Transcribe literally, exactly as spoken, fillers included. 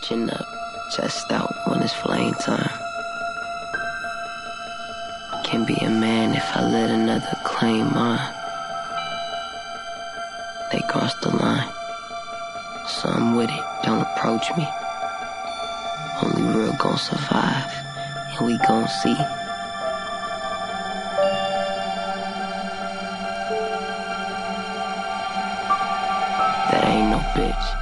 Chin up, chest out when it's flame time. Can't be a man if I let another claim mine. They crossed the line, so I'm with it, don't approach me. Only real gon' survive, and we gon' see. That ain't no bitch.